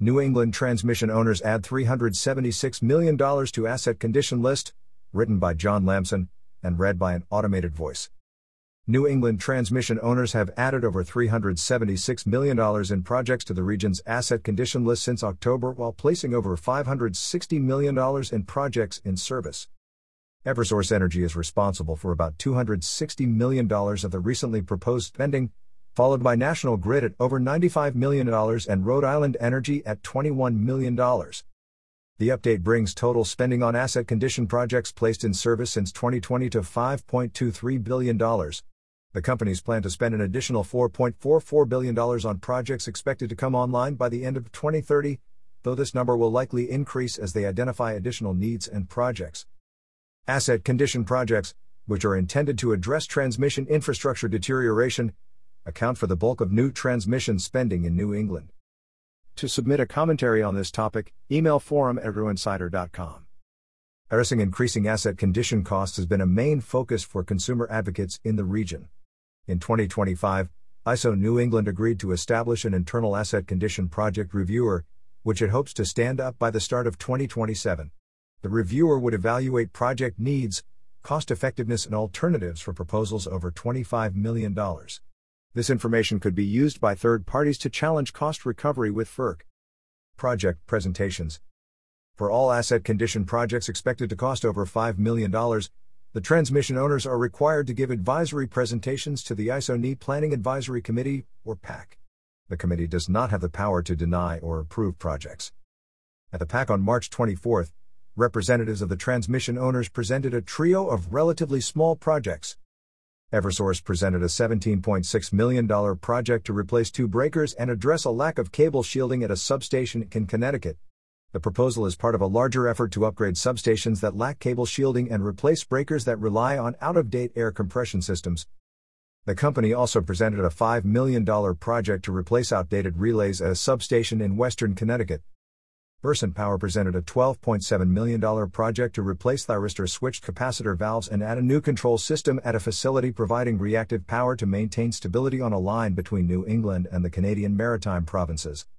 New England transmission owners add $376 million to asset condition list, written by John Lamson, and read by an automated voice. New England transmission owners have added over $376 million in projects to the region's asset condition list since October, while placing over $560 million in projects in service. Eversource Energy is responsible for about $260 million of the recently proposed spending, followed by National Grid at over $95 million and Rhode Island Energy at $21 million. The update brings total spending on asset condition projects placed in service since 2020 to $5.23 billion. The companies plan to spend an additional $4.44 billion on projects expected to come online by the end of 2030, though this number will likely increase as they identify additional needs and projects. Asset condition projects, which are intended to address transmission infrastructure deterioration, account for the bulk of new transmission spending in New England. To submit a commentary on this topic, email forum@agroinsider.com. Addressing increasing asset condition costs has been a main focus for consumer advocates in the region. In 2025, ISO New England agreed to establish an internal asset condition project reviewer, which it hopes to stand up by the start of 2027. The reviewer would evaluate project needs, cost effectiveness, and alternatives for proposals over $25 million. This information could be used by third parties to challenge cost recovery with FERC. Project presentations. For all asset condition projects expected to cost over $5 million, the transmission owners are required to give advisory presentations to the ISO NE Planning Advisory Committee, or PAC. The committee does not have the power to deny or approve projects. At the PAC on March 24, representatives of the transmission owners presented a trio of relatively small projects. Eversource presented a $17.6 million project to replace two breakers and address a lack of cable shielding at a substation in Connecticut. The proposal is part of a larger effort to upgrade substations that lack cable shielding and replace breakers that rely on out-of-date air compression systems. The company also presented a $5 million project to replace outdated relays at a substation in western Connecticut. Versant Power presented a $12.7 million project to replace thyristor switched capacitor valves and add a new control system at a facility providing reactive power to maintain stability on a line between New England and the Canadian Maritime provinces.